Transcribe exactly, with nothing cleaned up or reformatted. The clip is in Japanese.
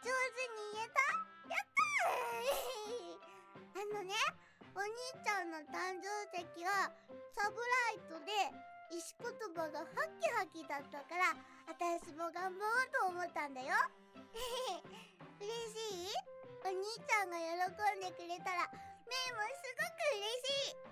上手に言えた。やったーあのね、お兄ちゃんの誕生石はサブライトで石言葉がハキハキだったから、私も頑張ろうと思ったんだよ。嬉しい？お兄ちゃんが喜んでくれたらメイもすごく嬉しい。